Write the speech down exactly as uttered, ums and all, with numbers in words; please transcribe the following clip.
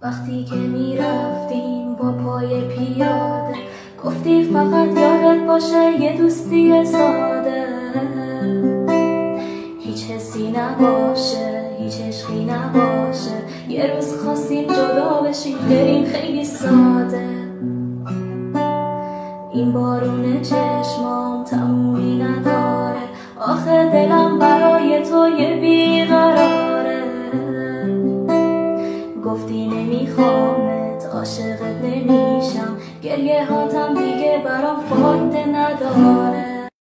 وقتی که میرفتیم با پای پیاده، گفتی فقط یادت باشه یه دوستی ساده، هیچ حسی نباشه، هیچ عشقی نباشه، یه روز خواستیم جدا بشیم بریم خیلی ساده. این بارون چشمام تمومی نداره، آخه دلم برای تو یه بیقراره. گفتی نمیخوامت، عاشقت نمیشم، گریه هاتم دیگه برام فایده نداره.